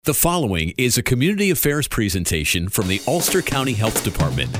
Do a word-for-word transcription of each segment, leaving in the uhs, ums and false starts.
The following is a community affairs presentation from the Ulster County Health Department.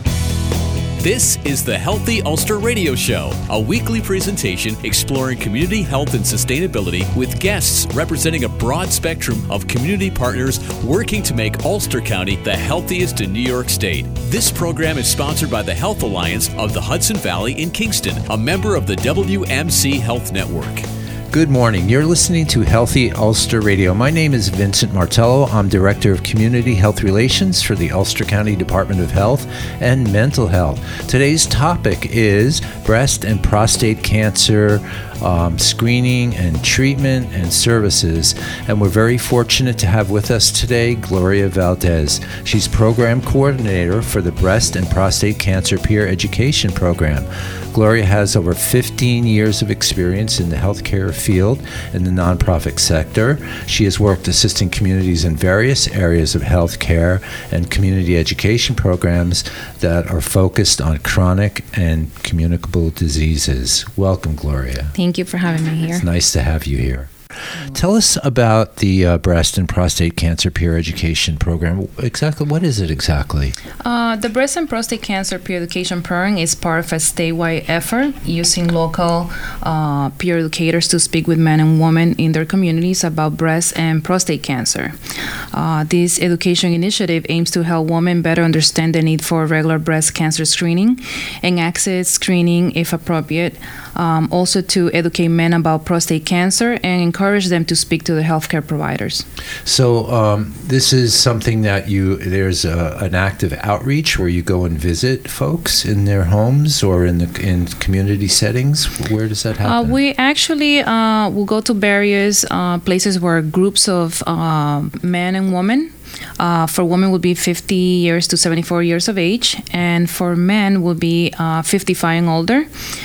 This is the Healthy Ulster Radio Show, a weekly presentation exploring community health and sustainability with guests representing a broad spectrum of community partners working to make Ulster County the healthiest in New York State. This program is sponsored by the Health Alliance of the Hudson Valley in Kingston, a member of the W M C Health Network. Good morning. You're listening to Healthy Ulster Radio. My name is Vincent Martello. I'm Director of Community Health Relations for the Ulster County Department of Health and Mental Health. Today's topic is breast and prostate cancer um, screening and treatment and services. And we're very fortunate to have with us today Gloria Valdez. She's Program Coordinator for the Breast and Prostate Cancer Peer Education Program. Gloria has over fifteen years of experience in the healthcare field in the nonprofit sector. She has worked assisting communities in various areas of healthcare and community education programs that are focused on chronic and communicable diseases. Welcome, Gloria. Thank you for having me here. It's nice to have you here. Tell us about the uh, breast and prostate cancer peer education program. Exactly, what is it exactly? Uh, the breast and prostate cancer peer education program is part of a statewide effort using local uh, peer educators to speak with men and women in their communities about breast and prostate cancer. Uh, this education initiative aims to help women better understand the need for regular breast cancer screening and access screening if appropriate. Um, also to educate men about prostate cancer and encourage them to speak to the healthcare providers. So um, this is something that you, there's a, an active outreach where you go and visit folks in their homes or in the in community settings. Where does that happen? Uh, we actually uh, will go to various uh, places where groups of uh, men and women. Uh, for women would be fifty years to seventy-four years of age, and for men would be uh, fifty-five and older.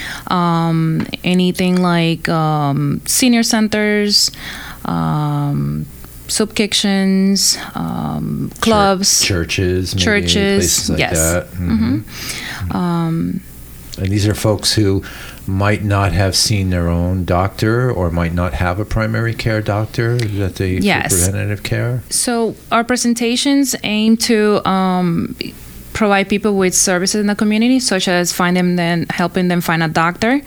Um, anything like um, senior centers, um, soup kitchens, um, clubs, Chur- churches, maybe, churches, places like yes. that. Mm-hmm. Mm-hmm. Um, and these are folks who might not have seen their own doctor or might not have a primary care doctor that they yes. for preventative care. So our presentations aim to um, provide people with services in the community, such as find them then helping them find a doctor,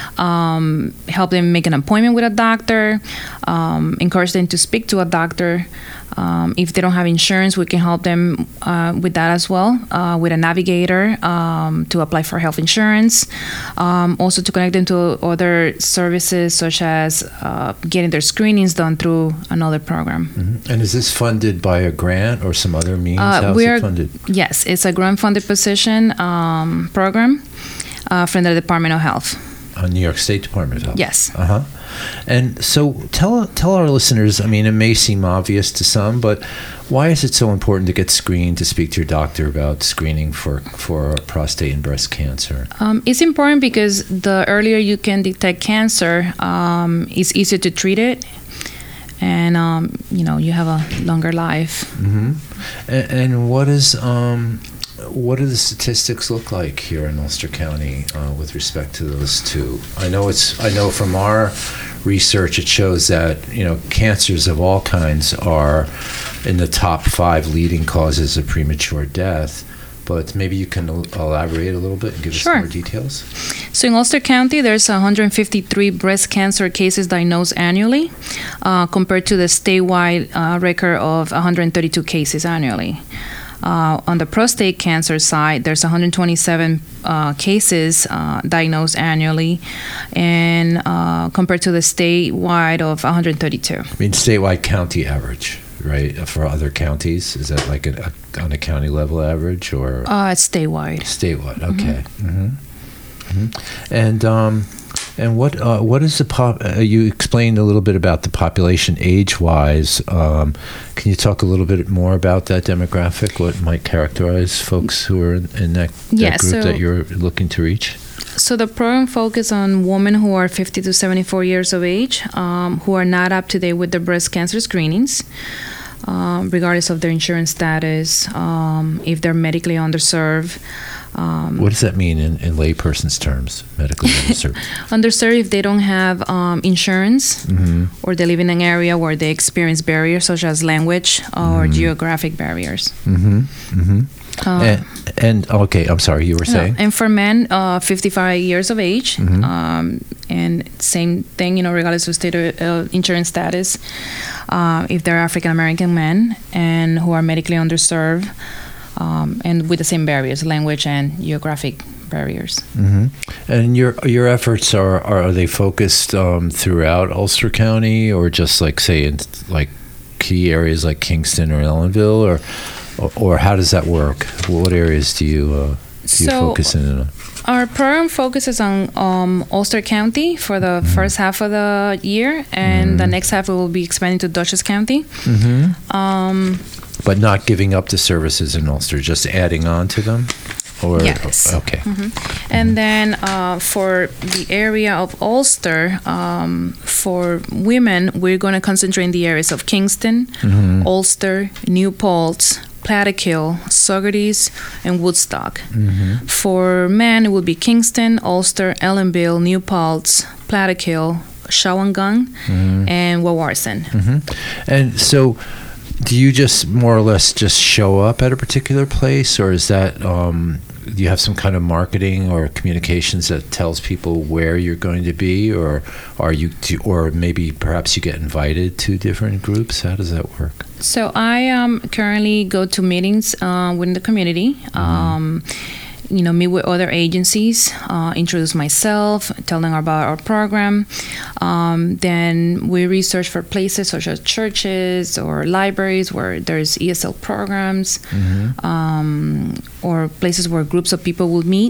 um, help them make an appointment with a doctor, um, encourage them to speak to a doctor. Um, if they don't have insurance, we can help them uh, with that as well, uh, with a navigator um, to apply for health insurance. Um, also to connect them to other services such as uh, getting their screenings done through another program. Mm-hmm. And is this funded by a grant or some other means? Uh, How is we're, it funded? Yes, it's a grant-funded position um, program uh, from the Department of Health. Uh, New York State Department of Health. Yes. Uh-huh. And so tell tell our listeners, I mean, it may seem obvious to some, but why is it so important to get screened, to speak to your doctor about screening for, for prostate and breast cancer? Um, it's important because the earlier you can detect cancer, um, it's easier to treat it. And, um, you know, you have a longer life. Mm-hmm. And, and what is... Um, What do the statistics look like here in Ulster County uh, with respect to those two? I know it's. I know from our research it shows that you know cancers of all kinds are in the top five leading causes of premature death. But maybe you can elaborate a little bit and give sure. us more details. So in Ulster County, there's one hundred fifty-three breast cancer cases diagnosed annually, uh, compared to the statewide uh, record of one hundred thirty-two cases annually. Uh, on the prostate cancer side, there's one hundred twenty-seven uh, cases uh, diagnosed annually, and uh, compared to the statewide of one hundred thirty-two. I mean, statewide county average, right? For other counties, is that like a, a, on a county level average or? Uh, it's statewide. Statewide, okay. Mm-hmm. Mm-hmm. And um, and what uh, what is the pop? Uh, you explained a little bit about the population age-wise. Um, can you talk a little bit more about that demographic? What might characterize folks who are in, in that, that yeah, group so, that you're looking to reach? So the program focuses on women who are fifty to seventy-four years of age, um, who are not up to date with their breast cancer screenings, um, regardless of their insurance status, um, if they're medically underserved. Um, what does that mean in, in layperson's terms, medically underserved? Underserved if they don't have um, insurance, mm-hmm. or they live in an area where they experience barriers such as language or mm-hmm. geographic barriers. Mm-hmm. Mm-hmm. Uh, and, and, okay, I'm sorry, you were saying? No, and for men, uh, fifty-five years of age, mm-hmm. um, and same thing, you know, regardless of state of uh, insurance status, uh, if they're African-American men and who are medically underserved, Um, and with the same barriers, language and geographic barriers. Mm-hmm. And your your efforts are are they focused um, throughout Ulster County, or just like say in like key areas like Kingston or Ellenville, or or, or how does that work? What areas do you uh, do you so focus in? Our program focuses on um, Ulster County for the mm-hmm. first half of the year, and mm-hmm. the next half we will be expanding to Dutchess County. Mm-hmm. Um, But not giving up the services in Ulster, just adding on to them? Or, yes. Okay. Mm-hmm. And mm-hmm. then uh, for the area of Ulster, um, for women, we're going to concentrate in the areas of Kingston, mm-hmm. Ulster, New Paltz, Plattekill, Saugerties, and Woodstock. Mm-hmm. For men, it will be Kingston, Ulster, Ellenville, New Paltz, Plattekill, Shawangunk, mm-hmm. and Wawarson. Mm-hmm. And so, do you just more or less just show up at a particular place, or is that um, do you have some kind of marketing or communications that tells people where you're going to be, or are you, do, or maybe perhaps you get invited to different groups? How does that work? So I um, currently go to meetings uh, within the community. Mm-hmm. Um, you know, meet with other agencies, uh, introduce myself, tell them about our program. Um, then we research for places such as churches or libraries where there's E S L programs, mm-hmm. um, or places where groups of people will meet.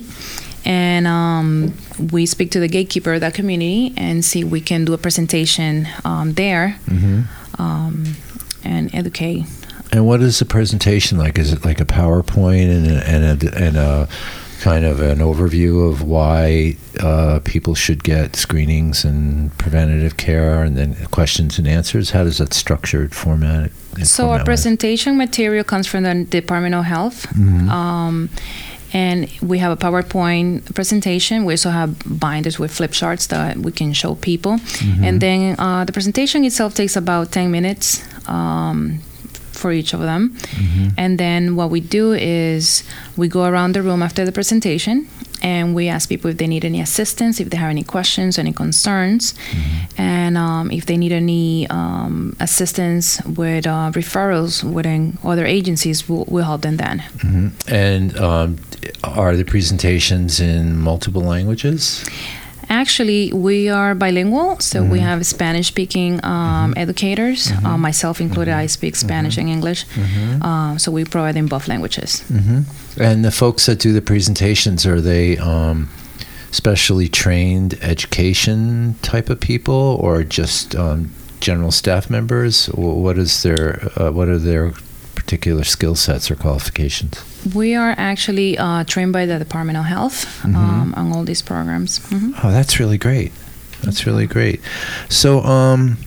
And um, we speak to the gatekeeper of that community and see if we can do a presentation um, there, mm-hmm. um, and educate. And what is the presentation like? Is it like a PowerPoint and a, and a, and a kind of an overview of why uh, people should get screenings and preventative care, and then questions and answers? How does that structured format? So format our presentation wise? material comes from the Department of Health. Mm-hmm. Um, and we have a PowerPoint presentation. We also have binders with flip charts that we can show people. Mm-hmm. And then uh, the presentation itself takes about ten minutes. Um, for each of them. Mm-hmm. And then what we do is we go around the room after the presentation and we ask people if they need any assistance, if they have any questions, any concerns, mm-hmm. and um, if they need any um, assistance with uh, referrals within other agencies, we'll, we'll help them then. Mm-hmm. And um, are the presentations in multiple languages? Actually, we are bilingual, so mm-hmm. we have Spanish-speaking um, mm-hmm. educators. Mm-hmm. Uh, myself included, mm-hmm. I speak Spanish mm-hmm. and English, mm-hmm. uh, so we provide in both languages. Mm-hmm. And the folks that do the presentations, are they um, specially trained education type of people, or just um, general staff members? What is their uh, what are their particular skill sets or qualifications? We are actually uh, trained by the Department of Health mm-hmm. um, on all these programs. Mm-hmm. Oh, that's really great. That's really great. So, um,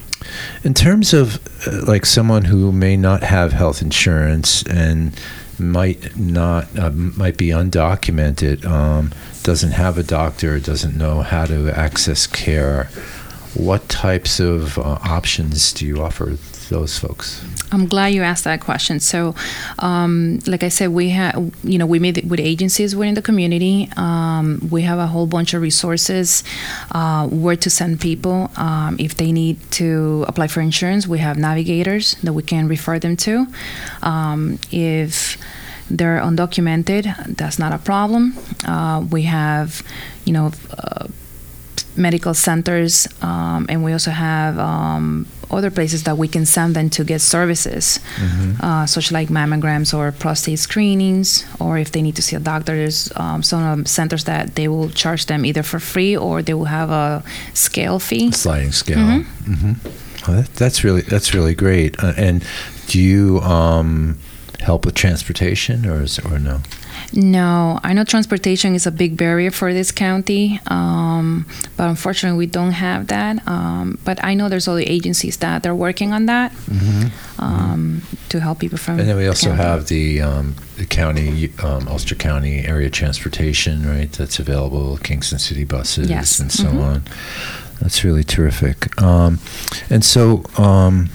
in terms of uh, like someone who may not have health insurance and might not uh, might be undocumented, um, doesn't have a doctor, doesn't know how to access care, what types of uh, options do you offer those folks? I'm glad you asked that question. So, um, like I said, we have, you know, we meet with agencies within the community. Um, we have a whole bunch of resources uh, where to send people. Um, if they need to apply for insurance, we have navigators that we can refer them to. Um, if they're undocumented, that's not a problem. Uh, we have, you know, uh, medical centers, um, and we also have um, other places that we can send them to get services, mm-hmm. uh, such like mammograms or prostate screenings, or if they need to see a doctor, there's um, some centers that they will charge them either for free or they will have a scale fee. A sliding scale. Mm-hmm. Mm-hmm. Oh, that, that's really that's really great. Uh, and do you um, help with transportation, or is, or no? No, I know transportation is a big barrier for this county, um, but unfortunately we don't have that. Um, but I know there's other agencies that are working on that Mm-hmm. um, to help people from. And then we also county. have the, um, the county, um, Ulster County area transportation, right? That's available, Kingston City buses Yes. and so Mhm. on. That's really terrific. Um, and so um,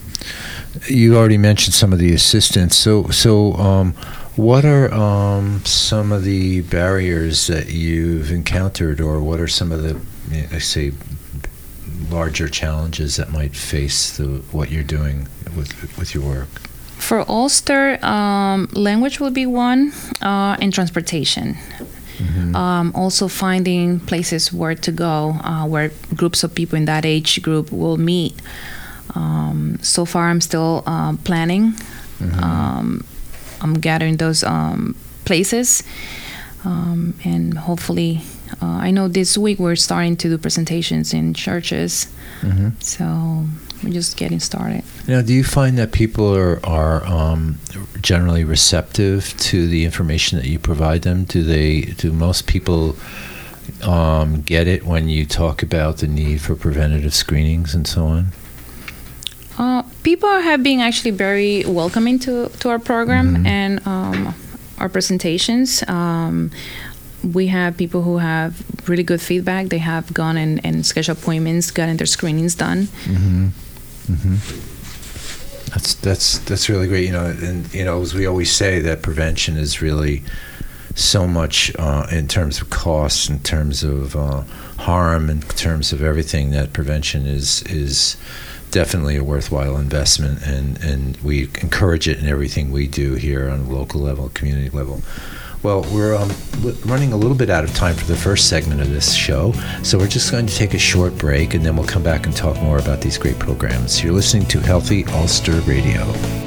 you already mentioned some of the assistance. So, so um, what are um, some of the barriers that you've encountered, or what are some of the, I say, larger challenges that might face the, what you're doing with with your work? For Ulster, um, language will be one, uh, and transportation. Mm-hmm. Um, also finding places where to go, uh, where groups of people in that age group will meet. Um, so far, I'm still uh, planning. Mm-hmm. Um, I'm gathering those um, places, um, and hopefully, uh, I know this week we're starting to do presentations in churches. Mm-hmm. So we're just getting started. Now, do you find that people are are um, generally receptive to the information that you provide them? Do they? Do most people um, get it when you talk about the need for preventative screenings and so on? Uh, people have been actually very welcoming to, to our program Mhm. and um, our presentations. Um, we have people who have really good feedback. They have gone and, and scheduled appointments, gotten their screenings done. Mm-hmm. Mm-hmm. That's that's that's really great. You know, and you know, as we always say, that prevention is really so much uh, in terms of costs, in terms of uh, harm, in terms of everything. That prevention is is definitely a worthwhile investment, and, and we encourage it in everything we do here on a local level, community level. Well, we're um, l- running a little bit out of time for the first segment of this show, so we're just going to take a short break, and then we'll come back and talk more about these great programs. You're listening to Healthy Ulster Radio.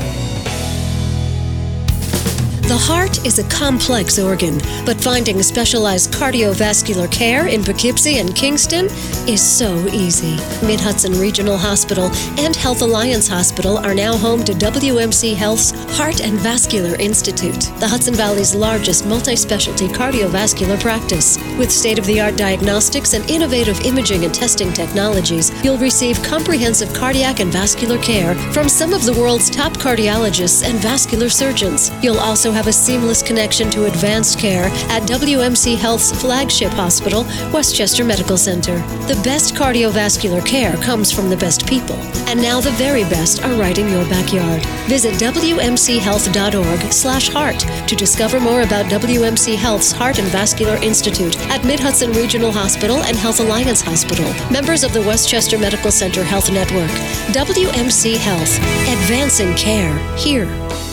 The heart is a complex organ, but finding specialized cardiovascular care in Poughkeepsie and Kingston is so easy. Mid-Hudson Regional Hospital and Health Alliance Hospital are now home to W M C Health's Heart and Vascular Institute, the Hudson Valley's largest multi-specialty cardiovascular practice. With state-of-the-art diagnostics and innovative imaging and testing technologies, you'll receive comprehensive cardiac and vascular care from some of the world's top cardiologists and vascular surgeons. You'll also have a seamless connection to advanced care at W M C Health's flagship hospital, Westchester Medical Center. The best cardiovascular care comes from the best people, and now the very best are right in your backyard. Visit W M C health dot org slash heart to discover more about W M C Health's Heart and Vascular Institute at Mid-Hudson Regional Hospital and Health Alliance Hospital, members of the Westchester Medical Center Health Network. W M C Health, advancing care here.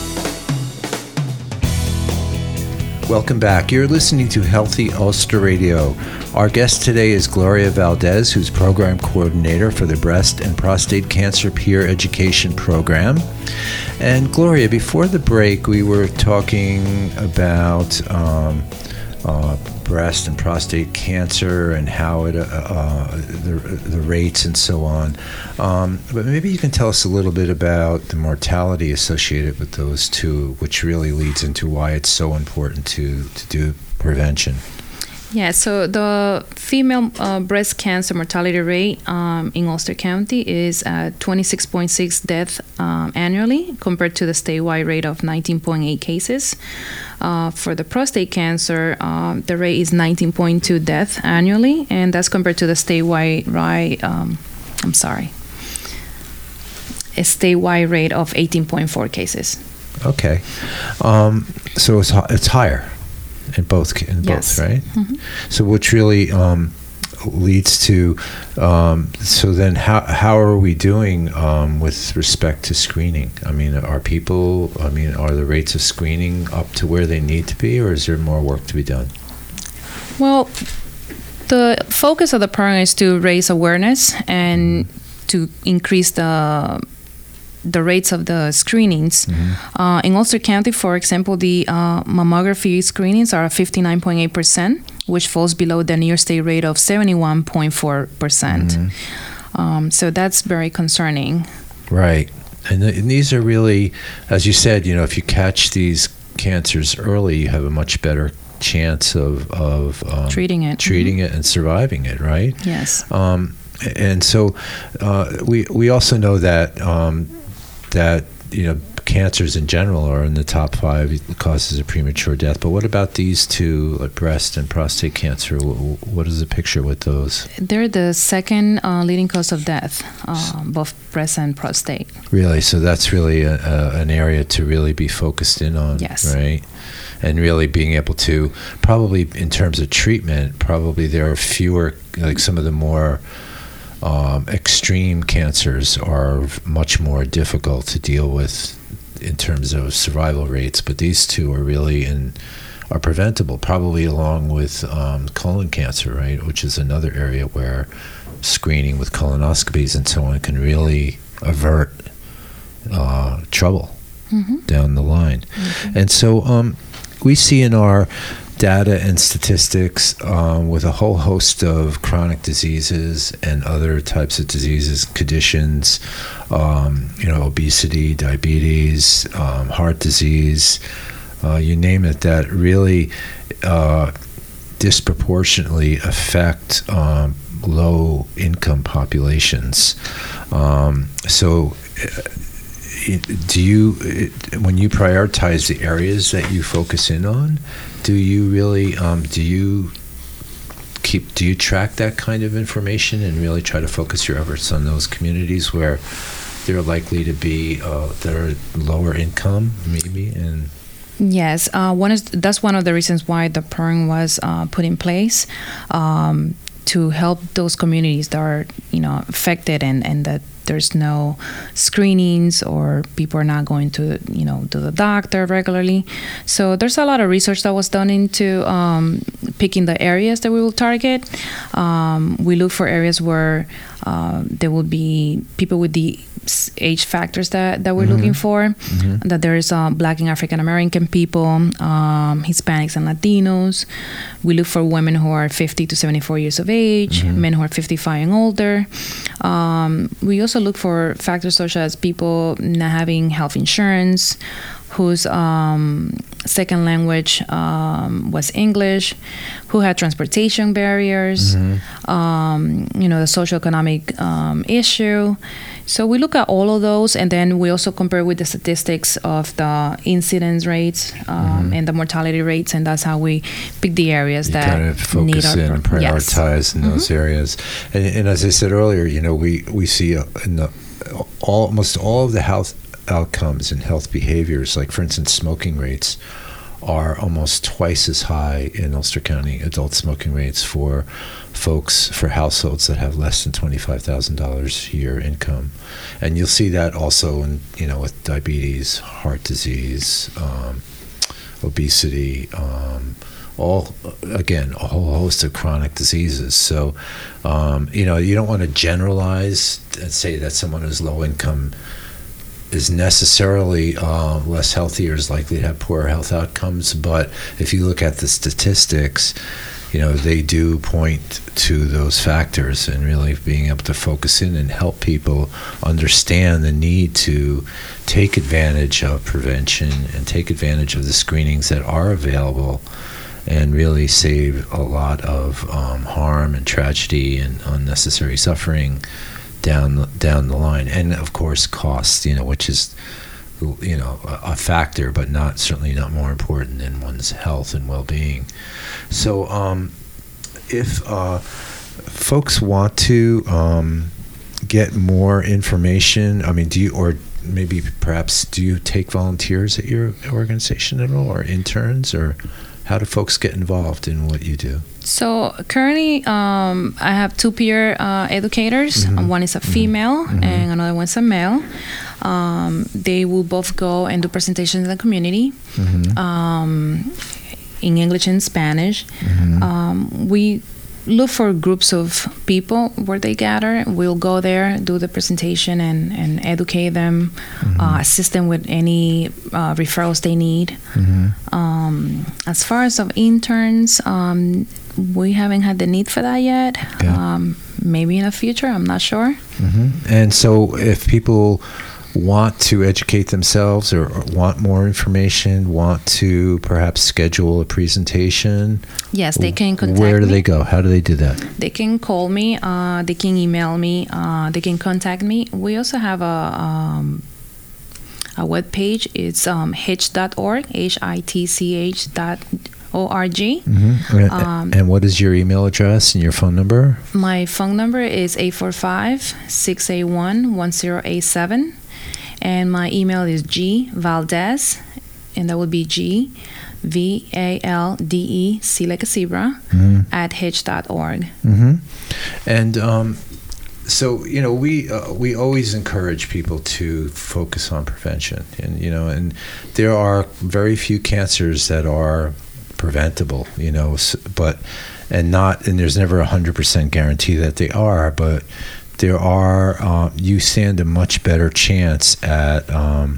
Welcome back. You're listening to Healthy Ulster Radio. Our guest today is Gloria Valdez, who's Program Coordinator for the Breast and Prostate Cancer Peer Education Program. And Gloria, before the break, we were talking about um, uh, breast and prostate cancer and how it, uh, uh, the, the rates and so on. Um, but maybe you can tell us a little bit about the mortality associated with those two, which really leads into why it's so important to, to do prevention. Yeah, so the female uh, breast cancer mortality rate um, in Ulster County is uh, twenty-six point six deaths um, annually, compared to the statewide rate of nineteen point eight cases. Uh, for the prostate cancer, um, the rate is nineteen point two deaths annually, and that's compared to the statewide rate. Um, I'm sorry, a statewide rate of eighteen point four cases. Okay, um, so it's it's higher. In both, in Yes. both, right? Mm-hmm. So, which really um, leads to. Um, so then, how how are we doing um, with respect to screening? I mean, are people? I mean, are the rates of screening up to where they need to be, or is there more work to be done? Well, the focus of the program is to raise awareness and to increase the the rates of the screenings. Mm-hmm. Uh, in Ulster County, for example, the uh, mammography screenings are fifty-nine point eight percent, which falls below the New York State rate of seventy-one point four percent. Mm-hmm. Um, so that's very concerning. Right. And, th- and these are really, as you said, you know, if you catch these cancers early, you have a much better chance of of um, treating it, treating mm-hmm. it, and surviving it. Right. Yes. Um, and so uh, we we also know that um, that you know cancers in general are in the top five causes of premature death. But what about these two, like breast and prostate cancer? What, what is the picture with those? They're the second uh, leading cause of death, uh, both breast and prostate. Really? So that's really a, a, an area to really be focused in on, yes. right? And really being able to, probably in terms of treatment, probably there are fewer, like some of the more um, extreme cancers are much more difficult to deal with in terms of survival rates, but these two are really in are preventable, probably along with um, colon cancer, right, which is another area where screening with colonoscopies and so on can really avert uh, trouble mm-hmm. down the line. Mm-hmm. And so um, we see in our data and statistics um, with a whole host of chronic diseases and other types of diseases, conditions, um, you know, obesity, diabetes, um, heart disease, uh, you name it, that really uh, disproportionately affect um, low-income populations. Um, so do you, when you prioritize the areas that you focus in on, do you really, um, do you keep, do you track that kind of information and really try to focus your efforts on those communities where they're likely to be, uh, that are lower income, maybe, and... Yes, uh, one is that's one of the reasons why the program was uh, put in place, um, to help those communities that are, you know, affected and, and that there's no screenings or people are not going to, you know, to the doctor regularly. So there's a lot of research that was done into um, picking the areas that we will target. Um, we look for areas where uh, there will be people with the age factors that, that we're mm-hmm. looking for, mm-hmm. that there is uh, Black and African American people, um, Hispanics and Latinos. We look for women who are fifty to seventy-four years of age, mm-hmm. men who are fifty-five and older. Um, we also look for factors such as people not having health insurance, whose um, second language um, was English, who had transportation barriers, mm-hmm. um, you know, the socioeconomic um, issue. So we look at all of those, and then we also compare with the statistics of the incidence rates um, mm-hmm. and the mortality rates, and that's how we pick the areas you that kind of focus need our in and prioritize yes. in mm-hmm. those areas. And, and as I said earlier, you know, we we see in the all, almost all of the health outcomes and health behaviors, like for instance, smoking rates, are almost twice as high in Ulster County, adult smoking rates for folks, for households that have less than twenty-five thousand dollars a year income. And you'll see that also in, you know, with diabetes, heart disease, um, obesity, um, all, again, a whole host of chronic diseases. So, um, you know, you don't want to generalize and say that someone who's low income is necessarily uh, less healthy or is likely to have poorer health outcomes. But if you look at the statistics, you know, they do point to those factors, and really being able to focus in and help people understand the need to take advantage of prevention and take advantage of the screenings that are available, and really save a lot of um, harm and tragedy and unnecessary suffering down the, down the line. And of course cost, you know, which is, you know, a, a factor, but not certainly not more important than one's health and well-being. So um, if uh, folks want to um, get more information, I mean, do you, or maybe perhaps do you take volunteers at your organization at all, or interns, or how do folks get involved in what you do? So currently, um, I have two peer uh, educators. Mm-hmm. One is a female, mm-hmm. and another one's a male. Um, they will both go and do presentations in the community, mm-hmm. um, in English and Spanish. Mm-hmm. Um, we look for groups of people where they gather. We'll go there, do the presentation, and, and educate them, mm-hmm. uh, assist them with any uh, referrals they need. Mm-hmm. Um, as far as of interns, um, we haven't had the need for that yet. Yeah. Um, maybe in the future, I'm not sure. Mm-hmm. And so if people want to educate themselves or, or want more information, want to perhaps schedule a presentation, yes, they can contact where do me. they go? How do they do that? They can call me. Uh, they can email me. Uh, they can contact me. We also have a um, a web page. It's um, hitch dot org, H I T C H dot O R G. Mm-hmm. Um, and what is your email address and your phone number? My phone number is eight four five, six eight one, one zero eight seven. And my email is G Valdez, and that would be G V A L D E, C like a zebra, mm-hmm. at hitch dot org. Mm-hmm. And um, so, you know, we uh, we always encourage people to focus on prevention, and you know, and there are very few cancers that are preventable, you know, but and not, and there's never a hundred percent guarantee that they are, but there are, uh, you stand a much better chance at um,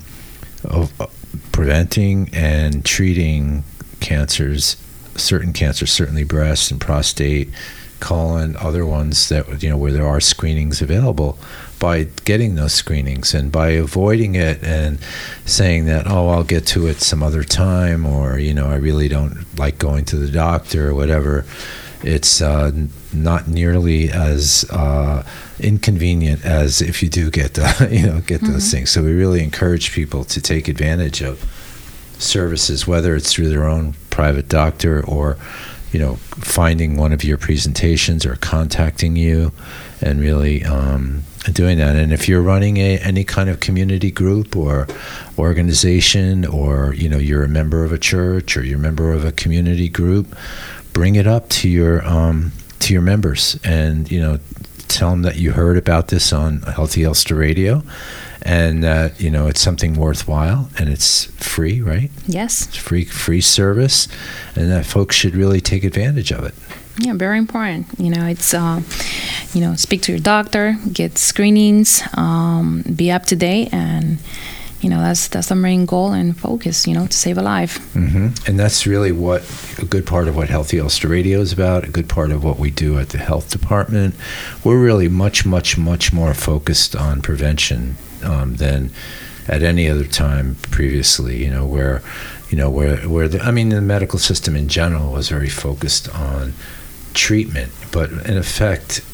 of uh, preventing and treating cancers, certain cancers, certainly breast and prostate, colon, other ones that, you know, where there are screenings available, by getting those screenings and by avoiding it and saying that, oh, I'll get to it some other time, or, you know, I really don't like going to the doctor or whatever. It's uh, not nearly as uh, inconvenient as if you do get the, you know, get mm-hmm. those things. So we really encourage people to take advantage of services, whether it's through their own private doctor or, you know, finding one of your presentations or contacting you, and really um, doing that. And if you're running a any kind of community group or organization, or, you know, you're a member of a church or you're a member of a community group, bring it up to your um, to your members, and, you know, tell them that you heard about this on Healthy Ulster Radio, and that, you know, it's something worthwhile, and it's free, right? Yes. It's free free service, and that folks should really take advantage of it. Yeah, very important. You know, it's, uh, you know, speak to your doctor, get screenings, um, be up to date, and, you know, that's that's the main goal and focus, you know, to save a life. Mm-hmm. And that's really what a good part of what Healthy Ulster Radio is about, a good part of what we do at the health department. We're really much, much, much more focused on prevention um, than at any other time previously, you know, where, you know, where, where the, I mean, the medical system in general was very focused on treatment, but in effect,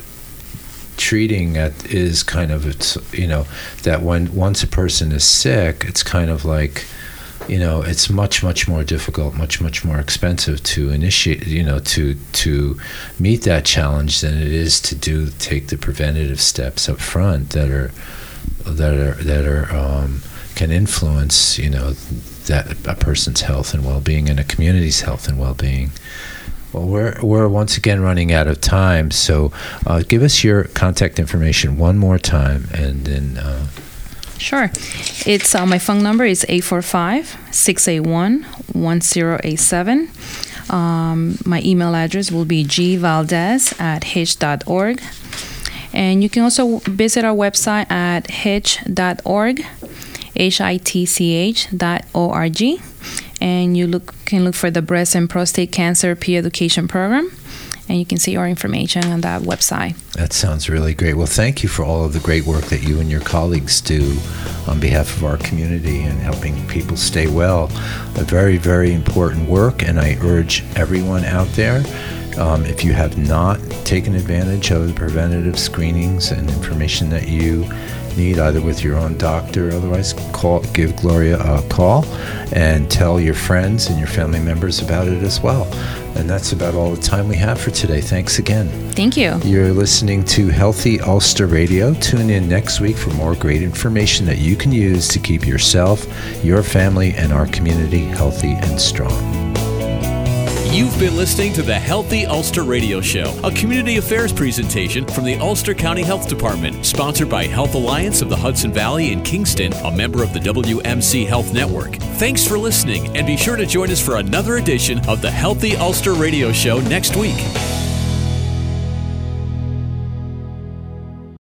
treating at is kind of, it's, you know, that when once a person is sick, it's kind of like, you know, it's much, much more difficult, much, much more expensive to initiate, you know, to to meet that challenge than it is to do take the preventative steps up front that are that are that are um, can influence, you know, that a person's health and well-being and a community's health and well-being. Well, we're we're once again running out of time, so uh, give us your contact information one more time, and then. Uh, Sure. It's uh, my phone number is eight four five, six eight one, one zero eight seven. Um, my email address will be gvaldez at hitch dot org. And you can also visit our website at hitch dot org, H I T C H dot O R G. And you look can look for the Breast and Prostate Cancer Peer Education Program. And you can see our information on that website. That sounds really great. Well, thank you for all of the great work that you and your colleagues do on behalf of our community and helping people stay well. A very, very important work, and I urge everyone out there, um, if you have not taken advantage of the preventative screenings and information that you need, either with your own doctor or otherwise, call, give Gloria a call and tell your friends and your family members about it as well. And that's about all the time we have for today. Thanks again. Thank you. You're listening to Healthy Ulster Radio. Tune in next week for more great information that you can use to keep yourself, your family, and our community healthy and strong. You've been listening to the Healthy Ulster Radio Show, a community affairs presentation from the Ulster County Health Department, sponsored by Health Alliance of the Hudson Valley in Kingston, a member of the W M C Health Network. Thanks for listening, and be sure to join us for another edition of the Healthy Ulster Radio Show next week.